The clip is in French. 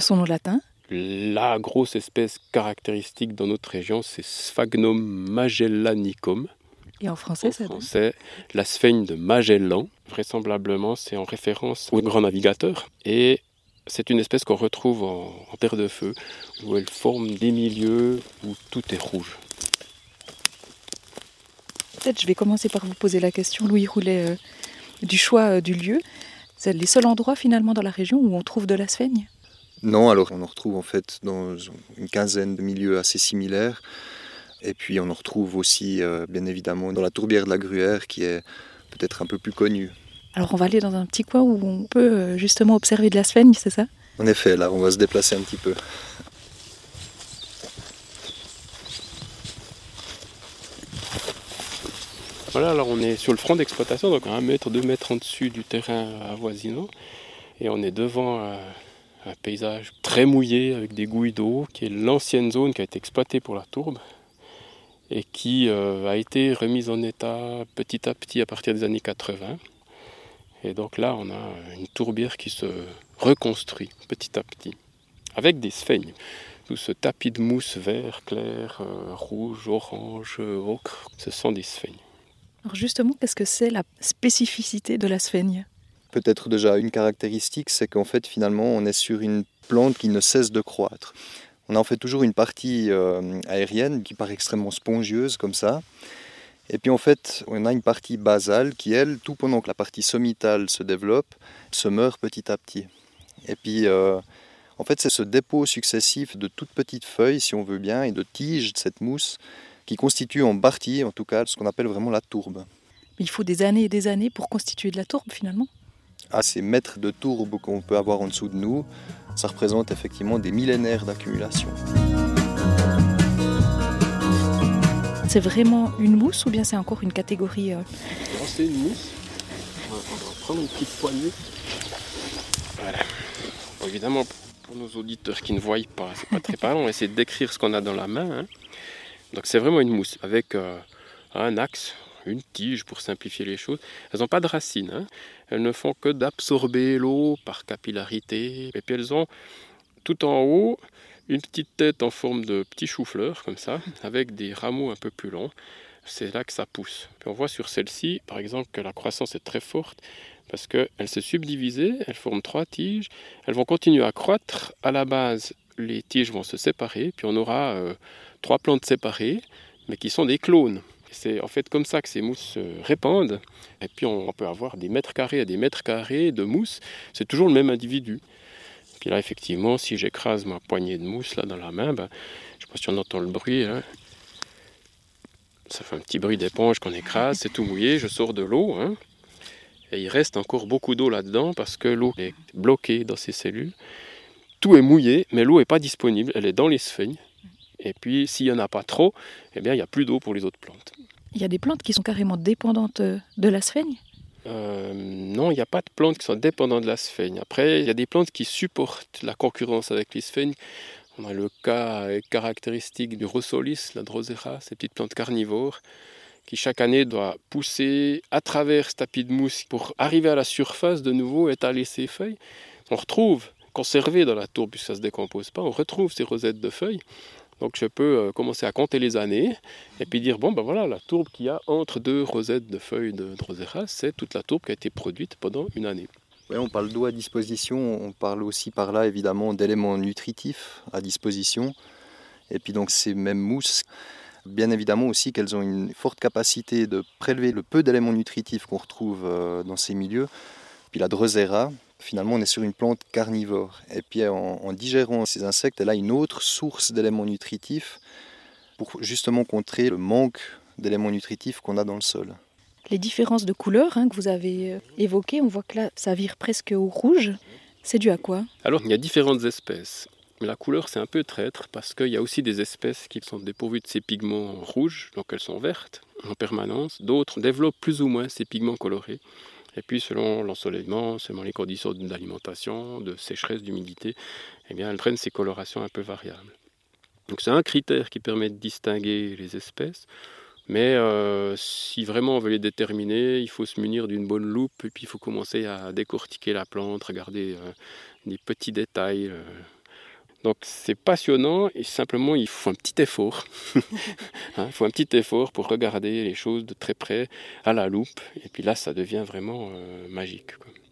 son nom latin? La grosse espèce caractéristique dans notre région, c'est Sphagnum magellanicum. Et en français, ça donne? français, la sphaigne de Magellan. Vraisemblablement, c'est en référence au grand navigateur. Et c'est une espèce qu'on retrouve en terre de feu, où elle forme des milieux où tout est rouge. Peut-être je vais commencer par vous poser la question, Louis Roulet, du choix du lieu. C'est les seuls endroits finalement dans la région où on trouve de la sphaigne? Non, alors on en retrouve en fait dans une quinzaine de milieux assez similaires. Et puis on en retrouve aussi bien évidemment dans la tourbière de la Gruère qui est peut-être un peu plus connue. Alors on va aller dans un petit coin où on peut justement observer de la sphaigne, c'est ça? En effet, là on va se déplacer un petit peu. Voilà, alors on est sur le front d'exploitation, donc à 1 mètre, 2 mètres en dessus du terrain avoisinant. Et on est devant un paysage très mouillé avec des gouilles d'eau, qui est l'ancienne zone qui a été exploitée pour la tourbe et qui a été remise en état petit à petit à partir des années 80. Et donc là, on a une tourbière qui se reconstruit petit à petit, avec des sphaignes. Tout ce tapis de mousse vert, clair, rouge, orange, ocre, ce sont des sphaignes. Alors justement, qu'est-ce que c'est la spécificité de la sphaigne? Peut-être déjà une caractéristique, c'est qu'en fait finalement on est sur une plante qui ne cesse de croître. On a en fait toujours une partie aérienne qui paraît extrêmement spongieuse comme ça. Et puis en fait on a une partie basale qui elle, tout pendant que la partie sommitale se développe, se meurt petit à petit. Et puis en fait c'est ce dépôt successif de toutes petites feuilles si on veut bien et de tiges de cette mousse qui constitue en partie en tout cas ce qu'on appelle vraiment la tourbe. Il faut des années et des années pour constituer de la tourbe finalement? À ces mètres de tourbe qu'on peut avoir en dessous de nous, ça représente effectivement des millénaires d'accumulation. C'est vraiment une mousse ou bien c'est encore une catégorie Non, c'est une mousse. On va prendre une petite poignée. Voilà. Bon, évidemment, pour nos auditeurs qui ne voient pas, c'est pas très parlant, on va essayer de décrire ce qu'on a dans la main. Donc c'est vraiment une mousse avec un axe, une tige pour simplifier les choses. Elles n'ont pas de racines. Elles ne font que d'absorber l'eau par capillarité. Et puis elles ont tout en haut une petite tête en forme de petit chou-fleur, comme ça, avec des rameaux un peu plus longs. C'est là que ça pousse. Puis on voit sur celle-ci, par exemple, que la croissance est très forte parce qu'elle s'est subdivisée, elle forme 3 tiges. Elles vont continuer à croître. À la base, les tiges vont se séparer, puis on aura 3 plantes séparées, mais qui sont des clones. C'est en fait comme ça que ces mousses se répandent. Et puis on peut avoir des mètres carrés et des mètres carrés de mousse. C'est toujours le même individu. Puis là, effectivement, si j'écrase ma poignée de mousse là dans la main, je ne sais pas si on entend le bruit. Ça fait un petit bruit d'éponge qu'on écrase, c'est tout mouillé, je sors de l'eau. Et il reste encore beaucoup d'eau là-dedans parce que l'eau est bloquée dans ces cellules. Tout est mouillé, mais l'eau n'est pas disponible, elle est dans les sphaignes. Et puis, s'il n'y en a pas trop, eh bien, il n'y a plus d'eau pour les autres plantes. Il y a des plantes qui sont carrément dépendantes de la sphaigne? Non, il n'y a pas de plantes qui sont dépendantes de la sphaigne. Après, il y a des plantes qui supportent la concurrence avec les sphaignes. On a le cas caractéristique du Rossolis, la Drosera, ces petites plantes carnivores, qui chaque année doit pousser à travers ce tapis de mousse pour arriver à la surface de nouveau et étaler ses feuilles. On retrouve, conservé dans la tourbe, puisque ça ne se décompose pas, on retrouve ces rosettes de feuilles. Donc je peux commencer à compter les années et puis dire, voilà, la tourbe qu'il y a entre 2 rosettes de feuilles de Drosera, c'est toute la tourbe qui a été produite pendant une année. Ouais, on parle d'eau à disposition, on parle aussi par là évidemment d'éléments nutritifs à disposition. Et puis donc ces mêmes mousses, bien évidemment aussi qu'elles ont une forte capacité de prélever le peu d'éléments nutritifs qu'on retrouve dans ces milieux. Puis la Drosera, finalement on est sur une plante carnivore. Et puis en digérant ces insectes, elle a une autre source d'éléments nutritifs pour justement contrer le manque d'éléments nutritifs qu'on a dans le sol. Les différences de couleurs que vous avez évoquées, on voit que là ça vire presque au rouge. C'est dû à quoi? Alors il y a différentes espèces. Mais la couleur c'est un peu traître parce qu'il y a aussi des espèces qui sont dépourvues de ces pigments rouges, donc elles sont vertes en permanence. D'autres développent plus ou moins ces pigments colorés. Et puis selon l'ensoleillement, selon les conditions d'alimentation, de sécheresse, d'humidité, eh bien elles prennent ces colorations un peu variables. Donc c'est un critère qui permet de distinguer les espèces. Mais si vraiment on veut les déterminer, il faut se munir d'une bonne loupe et puis il faut commencer à décortiquer la plante, regarder des petits détails. Donc c'est passionnant et simplement il faut un petit effort. Il faut un petit effort pour regarder les choses de très près à la loupe et puis là ça devient vraiment magique, quoi.